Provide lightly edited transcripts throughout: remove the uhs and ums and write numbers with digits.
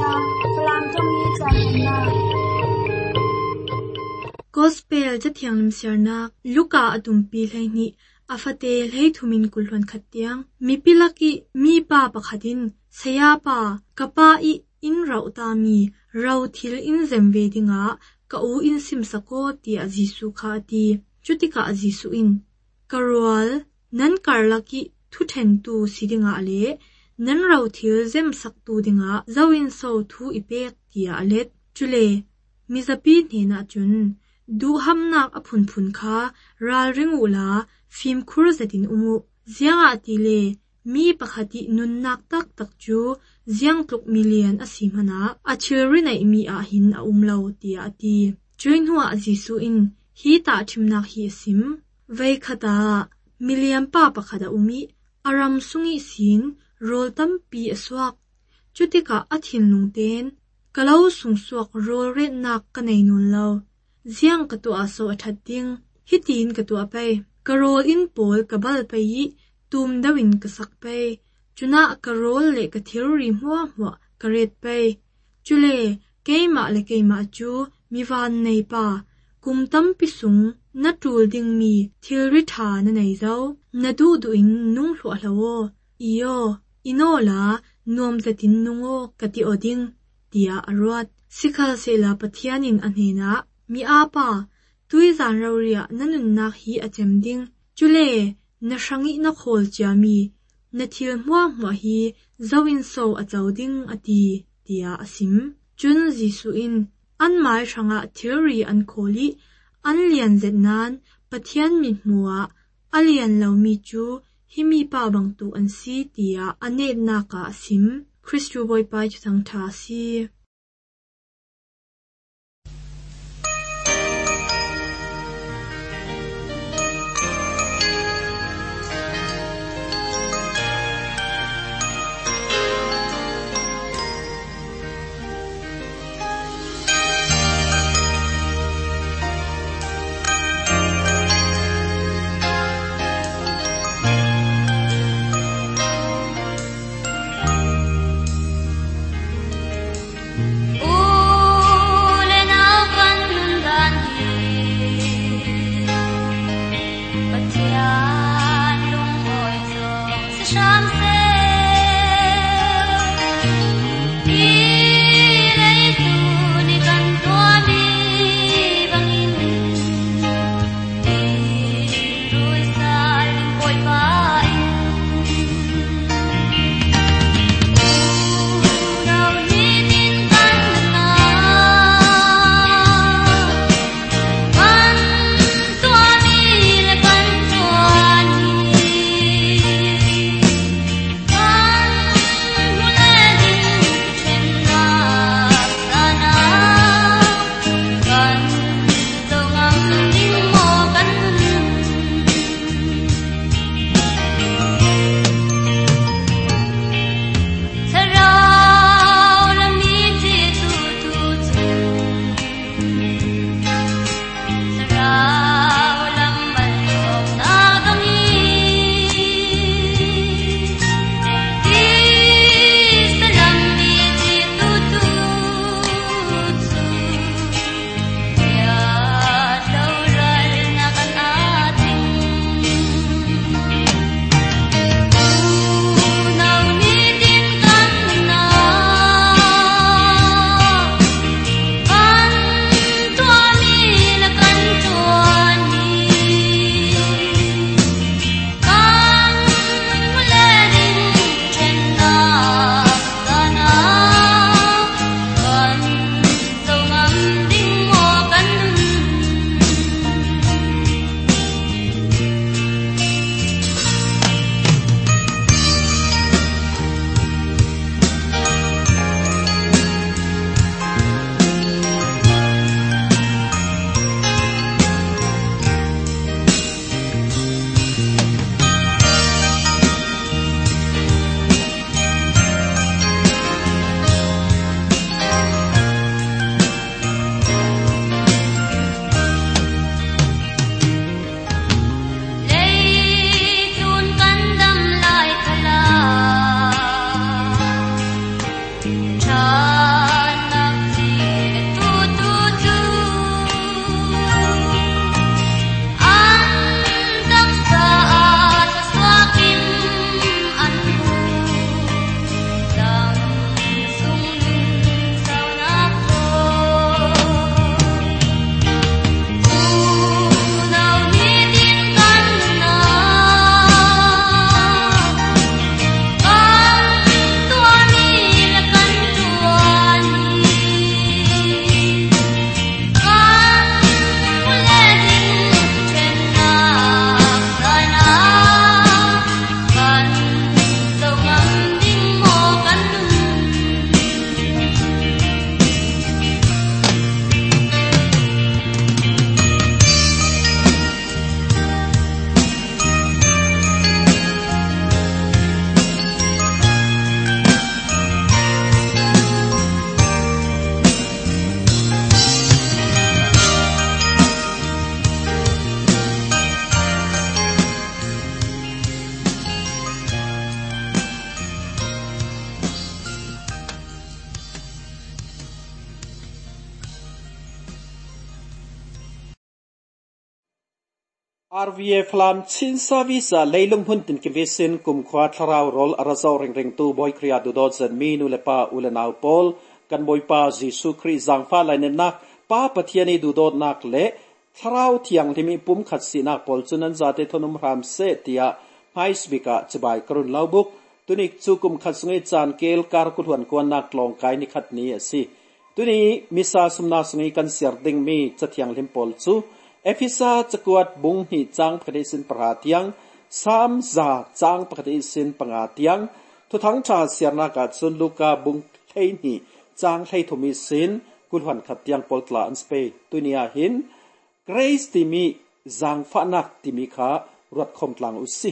Flam trong hi chan na Gospel cha thiang lim sernak Luka atumpi hlei afate hlei thumin kulhon khatiang mi pilaki mi pa pakhatin sayapa kapa I in rauta mi rau thil in zemve dinga ka u in simsako ti ajisu kha ti chutika ajisu in karwal nan karlaki thu then tu sidinga ale nan rau thil zem sak tu dinga zawin so thu ipek ti alet chule mizapi hena chun du hamnak aphun kha ral ringula phim khur zatin umu zianga tile mi pakhati nunnak tak chu ziang tluk million asimana achilri nei mi a hin a umlo ti ati chuin huwa jisu in hi ta thimnak hi sim vei khata million pa pakhada umi aram sungi sin rol tampi aswak chutika athin lungten kalau sungsuak rol re nak kanei nun lo ziang katu aso athating hitin katu apai karol in pol kabal pai tum dawin kasak pai chuna karol le kathiri hwa karet pai chule keima le keima chu miwan nei pa kumtam pisung na tul ding mi thilri tha na nei zo na du in nung hlo hlo iyo inola nom zatin nungo kati oding tia arwat sikhal sela pathianin anhena mi apa tuizan rawria nanun nak hi achemding chule na shangi na khol chami na thil hwa hi zawin so achauding ati tia asim chun jisu in an mai shanga theory an kholi an lian zetnan pathian mi hmuwa alian lomi chu himi pa bang tu an si tia anet naka asim Christu boy pai chang tha si cha RVA flam chin service leilung hun tin kivesin kum khwa tharau rol arazo ring tu boy kriya du dot zan mi nu lepa ulenau pol kan boy pa Jesu Christ zang fa lainen nak pa pathiani du dot nak le tharau thiang limi pum khat si nak pol chunan zate thonum ram se tia hais bika chibai karun laubuk tunik chukum khat sungai chan kel kar kulhuan kon nak long kai ni khat ni asi tuni misa sumna sungai kan siar ding mi chathiang lim pol chu Ephisa chakuat bung hi chang phadisin paratiang sam za chang phadisin pangatiang thuthang tha siarna ka chun luka bung thei ni chang thei thumi sin kulhan khatiang poltla anspe tunia hin grace timi zang fanak timi kha rot khomtlang usi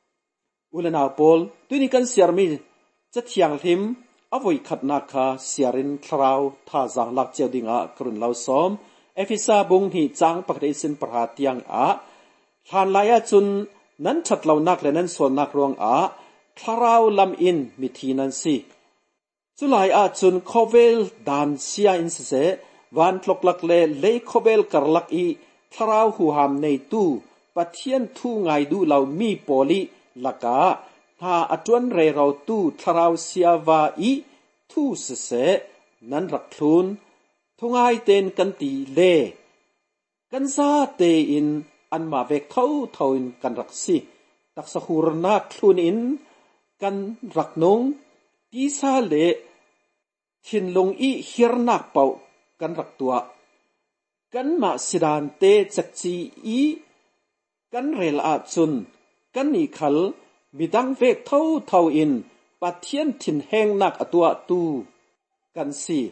ulana pol tuni kan siarmi chathiang him avoi khatna kha siarin thrau tha zang lak chedinga krun lau som Ephisa bung hi chang pakreisin parhatiang a than laya chun nan thatlo nak le nan sol nak rong a tharau lam in mithinan si chulai a chun khovel dan sia in se van tloklak le khovel karlak i tharau hu ham nei tu pathian thu ngai du lau mi poli laka ha atun re rau tu tharau sia wa i thu se nan rak thlun thungai ten kan ti le kan sa te in an ma vek thau in kan rak si taksa hurna thlun in kan rak nong ti sa le thin long i hirnak pau kan rak tua kan ma sidan te chakchi i kan rel a chun kan ni khal midang vek thau in pathian thin heng nak atua tu kan si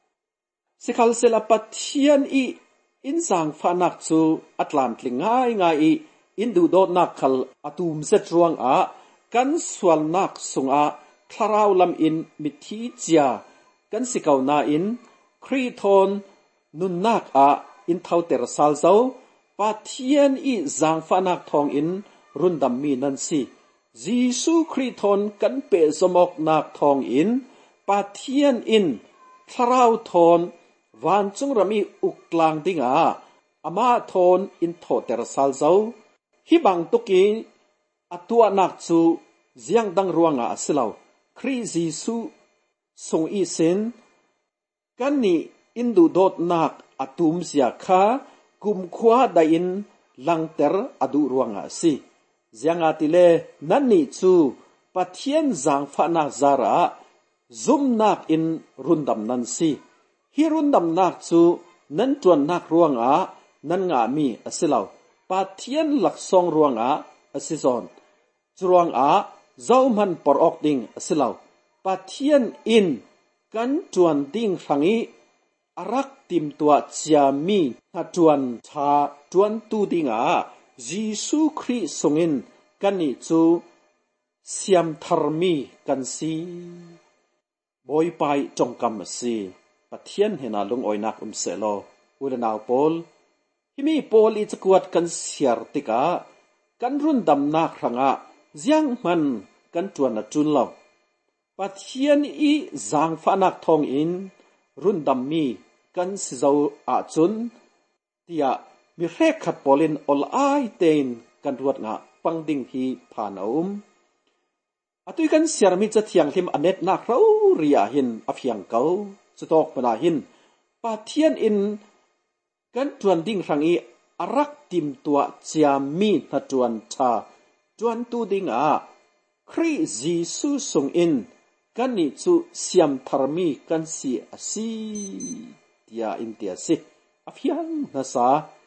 sikhal sela pathian i in sang fanak chu atlam tlingai ngai i in du dot nak khal atum zet ruang a kan swal nak sunga tharau lam in mithi chia kan sikau na in khriton nun nak a in thau ter sal zo pathian i zang fanak thong in rundam mi nan si Jesu khriton kan pe somok nak thong in pathian in tharau thon van chung rami uklang dinga ama thon in tho ter sal zo hi bang tuki atua nak chu ziang dang ruanga asilau khri Jesu song i sin kan ni indu dot nak atum sia kha kum khwa da in langter adu ruanga si zianga tile nan ni chu pathian zang fa na zara zum nak in rundam nan si hi rundam nak chu nan tuan nak ruanga nan nga mi asilau pathian laksong ruanga asizon churuanga zauman porok ding asilau pathian in kan tuan ding rangi arak tim tua chiami na tuan tha tuan tu dinga Jesu Christ songin kan ni chu siam tharmi kan si boy pai tongkam si pathian hena lung oinak selo ulanaw pol himi pol i chakuat kan siar tika kan run dam nak ranga ziang man kan tuan na chun law pathian i zang fa nak thong in run dam mi kan sizau a chun tia mi rek khat polin ol ai ten kan ruat nga pangding hi phanaum atui kan siar mi chathiang him anet nak ro ria hin afyang kau chutok pana hin pathian in kan tuan ding rangi arak tim tua chiami na tuan tha tuan tu dinga khri Jesu sung in kan ni chu siam tharmi kan si asi tia in tia si afyang na sa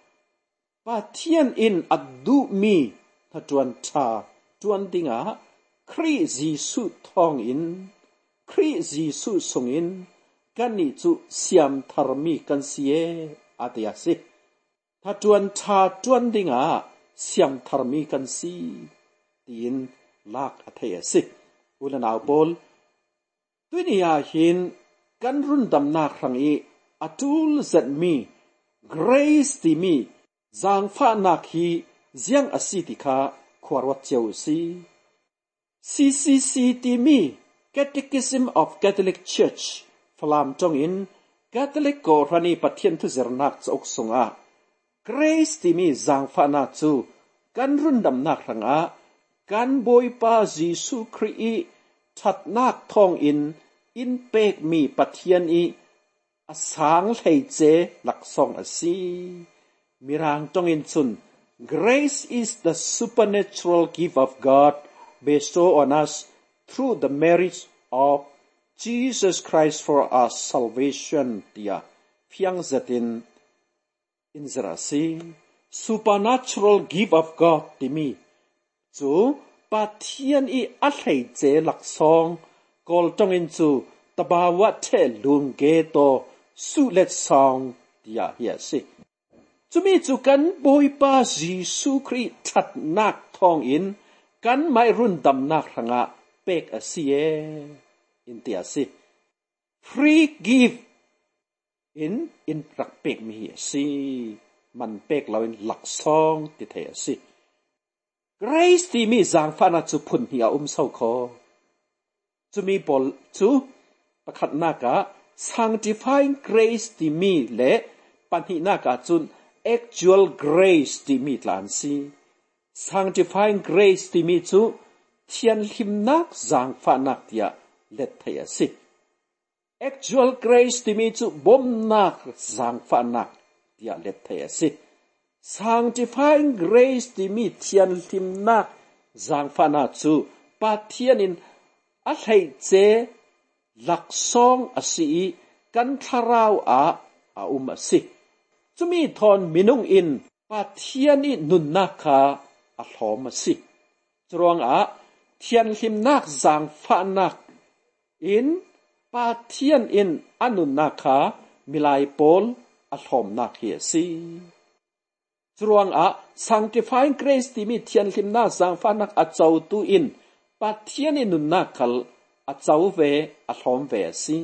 pathian in adu mi na tuan tha tuan dinga khri Jesu thong in khri Jesu sung in kan ni chu siam tharmi kan sie atia si tha tuan tha tuan dinga siam tharmi kan si tin lak athaya si ulanaw bol tuinia hin kan run dam nak rangi atul zat mi grace ti mi zang fa nak hi ziang asiti kha khwarwat cheu si CCC ti mi Catechism of Catholic Church Flam tong in Catholic ko rani pathian thu zernak chok sunga grace ti mi zang fa na chu กันรุ่นดำนักรังอากันบอยปาเยซูคริสต์ชัดนักทองอินเป็กมีปัทยันอาสังไหเจหลักสองอสีมีรางตองอินซุน Grace is the supernatural gift of God bestowed on us through the merits of Jesus Christ for our salvation dia phiang zatin inzrasi supernatural gift of God timi chu pathian a thei che lak song kol tong in chu tabawa the lung ge to su let song dia here si chumi chu kan boi pa Jesu Christ that nak thong in kan mai run dam nak ranga pek a si in tia si free gift in rak pek mi si man pek lawin lak song ti the si grace ti mi zang fa na chu phun hi a sau kho chu mi pol chu pakhat na ka sanctifying grace ti mi le pan hi na ka chun actual grace ti mi tlan si sanctifying grace ti mi chu thian him nak zang fa nak tia let thai a si actual grace ti mi chu bom nak zang fa nak tia let thai a si sanctifying grace ti mi thian him nak zang fa na chu pathian in a thai che lak song a si kan tharau a si chumi thon minung in pathian i nun nak kha a hlom a si chruang a thian him nak zang fa nak in pathian in anun nak kha milai pol a hlom nak hi si chruang a sanctifying grace ti mi thian him nak zang fa nak a chau tu in pathian in nun nak khal a chau ve a hlom ve si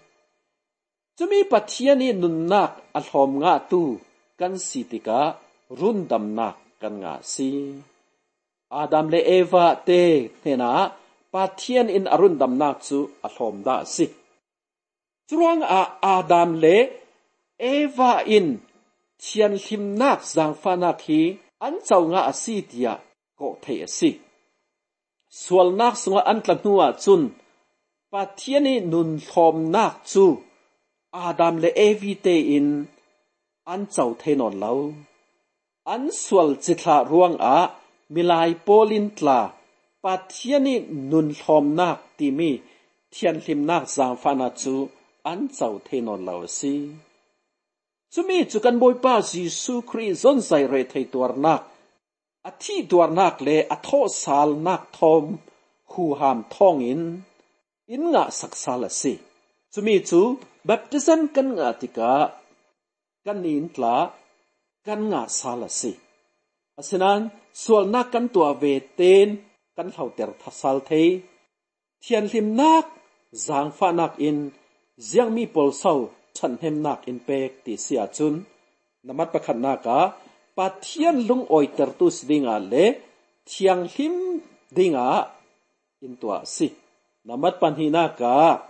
chumi pathian in nun nak a hlom nga tu kan sitika run dam nak kan nga si Adam le Eva te thena pathian in arun dam nak chu a hlom da si chuang a Adam le Eva in thian him nak zang fa nak hi an chau nga a si tia ko thei a si sual nak sunga an tla nuwa chun pathian in nun hlom nak chu Adam le Eva te in an chau thei non lo an sual chithla ruang a milai polin tla pathian in nun hlom nak ti mi thian him nak zang fa na chu an chau thei non lo si chumi chu kan boi pa Jesu Christ zon sai re thei tuar nak a thi tuar nak le a tho sal nak thom hu ham thong in nga saksal si chumi chu baptism kan nga tika kan nin tla kan nga sal si asinan sual nak kan tua ve ten kan hlau ter thasal thei thian hlim nak zang fa nak in ziang mi pol sau chan hem nak in pek ti sia chun namat pakhat na ka pathian lung oi ter tu sidinga le thiang hlim dinga in tua si namat panhi na ka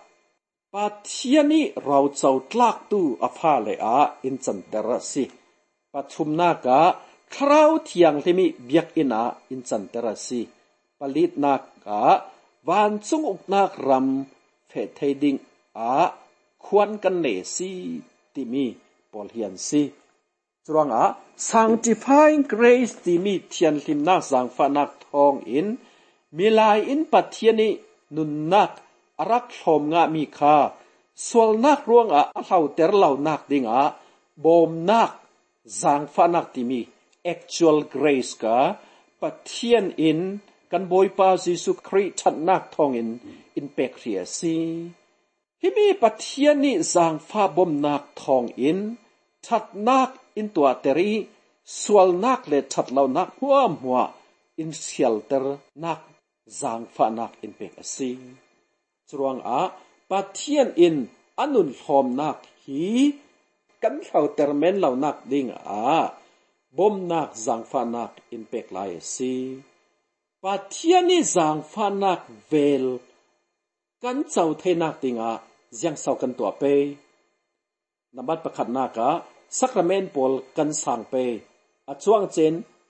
pathian ni rau chau tlak tu apha le a in chan ter si pathum na ka khrau thiang hlimi biak ina in chan ter si palit na ka van chung uk nak ram phe thei ding a khwan kan ne si timi pol hian si chuang a sanctifying grace timi thian hlim na zang fa nak thong in milai in pathiani nun nak arak hlom nga mi kha sol nak ruang a hlau ter lau nak ding a bom nak zang fa nak timi actual grace ka pathian in kan boi pa Jesu Christ that nak thong in pek ria si himi pathian ni zang fa bom nak thong in that nak in tua teri sual nak le that lau nak hua in shelter nak zang fa nak in pek si chuang a pathian in anun hlom nak hi kan hlau ter men lau nak ding a bom nak zang fa nak in pek lai si pathian ni zang fa nak vel kan chau the nak tinga jiang sau kan tua pe namat pakhat na ka sacrament pol kan sang pe a chuang chen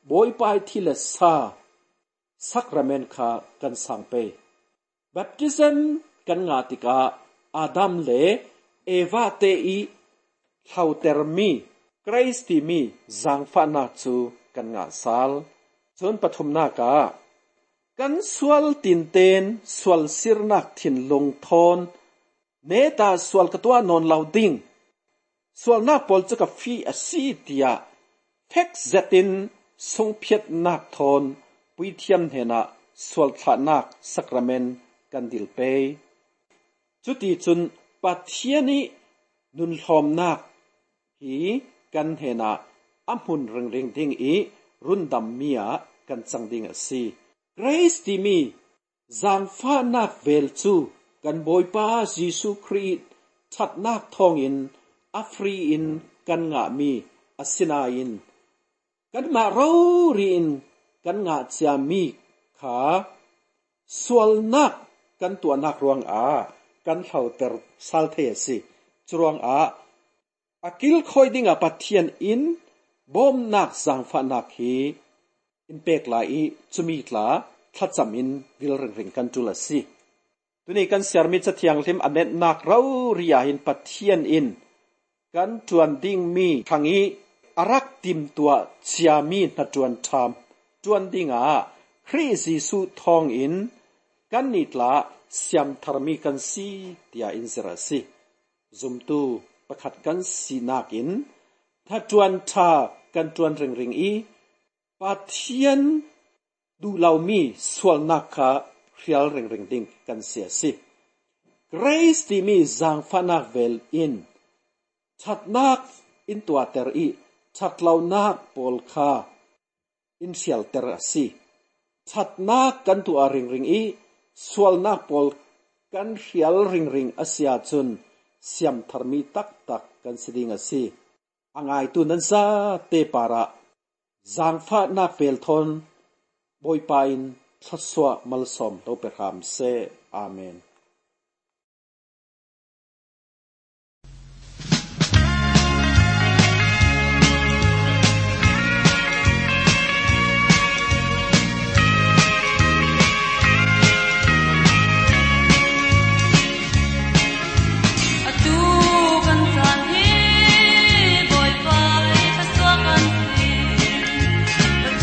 บอยไปที่เลสาสักระเมนคากันสังเปบัพติซัมกันงาติกาอาดัมเลเอวาเตอีเท่าเตอร์มีคริสติมีจังฟานาจูกันงาสัลจนปฐมนากากันสวลตินเตนสวลสิรนักทินลงทอนเนตาสวลกตัวนอนลาวดิงสวลนักปอลจะกับฟีอซีเตียเท็กเซตินทรงเพียรนักทอนปุยเทียมเฮนะสวลทานักสักระเมนกันดิลเปจุดที่จุนปัทเทียนีนุนหอมนักฮีกันเฮนะอัมพุนเริงเริงดิ่งอีรุนดำเมียกันจังดิ่งสีเกรสติมีจังฟ้านักเวลจูกันบอยป้ายิสุครีดชัดนักทองอินอัฟรีอินกันงะมีอัสนาอินกันงะเรารีอินกันงะเจียมีขาสวลนักกันตัวนักรวงอากันเท่าเตอร์สัลเทสิจรวงอาอากิลคอยดิ่งอาปัทเทียนอินบอมนักจังฟ้านักฮีอินเปกลาอีจุมีตลาทัดจำอินวิลเริงกันจุลสีตัวนี้กันเสียมิจะเทียงเทมอันเนนักเราเรียหินปัทเทียนอินกันจวนดิ่งมีทางอีอารักติมตัวเชียมีนัดจวนทามจวนดิ่งอาคริสยิสุทองอินกันนิตลาเสียมธรรมีกันสีเตียอินเสรสีซุมตูประคัดกันสีนักอินถ้าจวนทากันจวนเริงอีปัทเทียนดูเหล่ามีส่วนนักขาเรียลเริงดิ่งกันเสียสิเกรสที่มีจังฟานักเวลอินชัดนักอินตัวเตอร์อีชัดเหล่านักปอลคาอินเชียลเตอร์สีชัดนักกันตัวเริงอีส่วนนักปอลกันเรียลเริงอาเซียจุนเสียมธรรมีตักกันสิดิ่งสิอังไอตุนันซาเตปาระจังฟ้านักเวลทนบอยปายน์ทัศวมัลสมโตเปรามเซอาเมน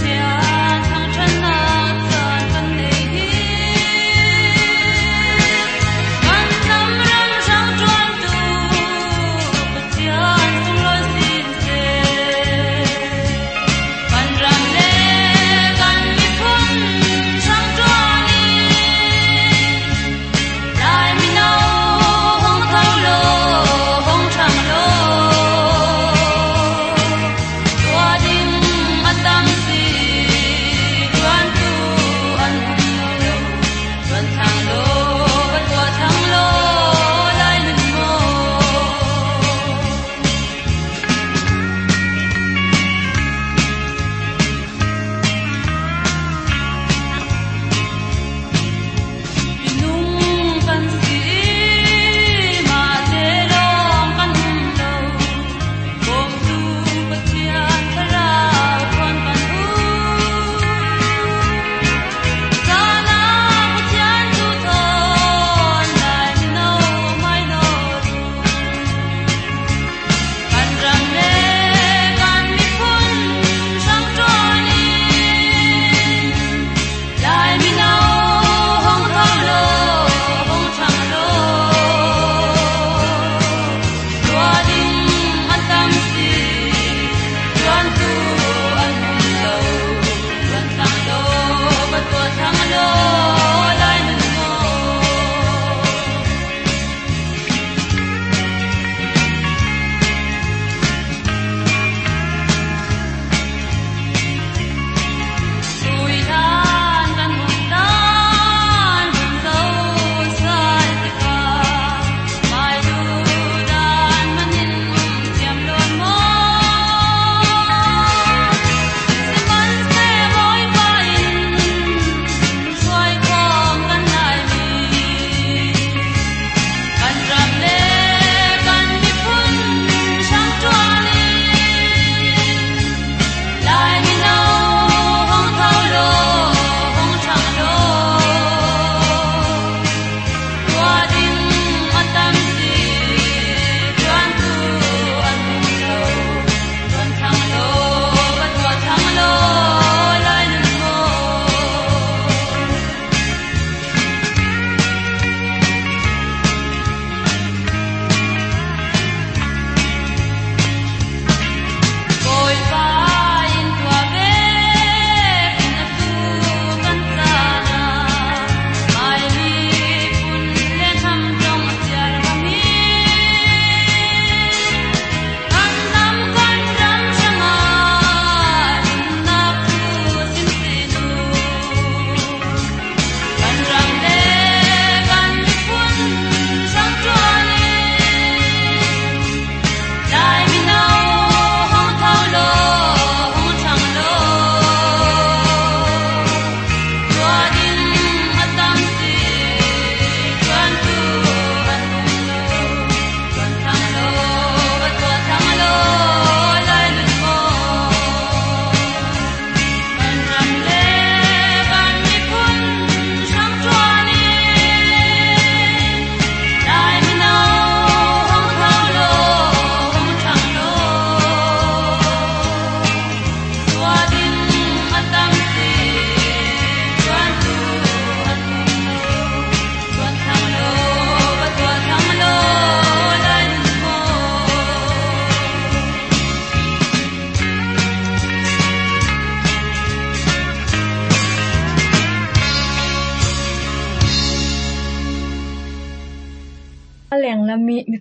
เ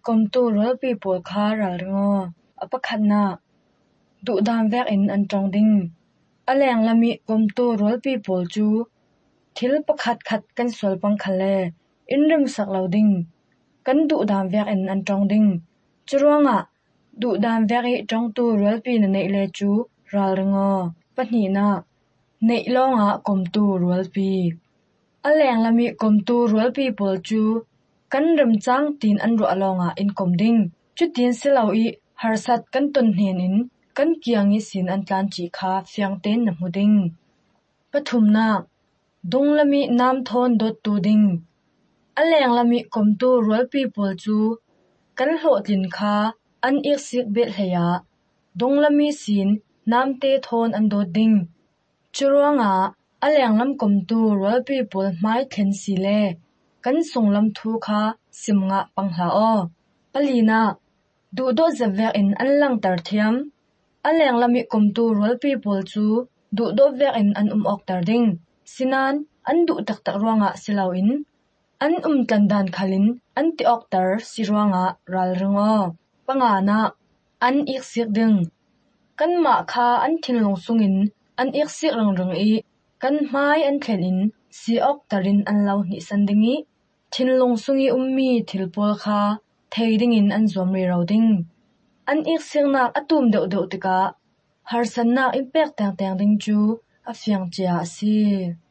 komtu rol people kha ral ringo apakhatna du dam vek in an tong ding aleng lami komtu rol people chu thil pakhat khat kan sol pang khale inrim sak lo ding kan du dam vek in an tong ding churonga du dam vek I tong tu rol pi na nei le chu ral ringo pahni na nei longa komtu rol pi aleng lami komtu rol people chu kan rim chang tin an ro alonga in kom ding chu tin selo I harsat kan ton hnen in kan kiang I sin an tlan chi kha fiang ten na muding pathumna donglami nam thon dot tu ding aleng lami komtu rol people chu kan hlo tin kha an ik sik bet hleya donglami sin nam te thon an dot ding churonga aleng lam komtu rol people mai thlen si le kan sunglam thu kha simnga pangha o palina du do zavek in an lang tar thiam aleng lami komtu rol people chu du do vek in an ok tar ding sinan an du tak tak ruanga silaw in an tlandan khalin an ti ok tar siruanga ral ringo pangana an ik sik ding kan ma kha an thinlong sungin an ik sik rang I kan mai an thlen in si ok tarin an lau ni sandingi thinlong sungi ummi thilpol kha theiding in an zom ri rawding an ik sik nak atum deuh deuh tika harsan nak impek tang tang ding chu a fiang chia si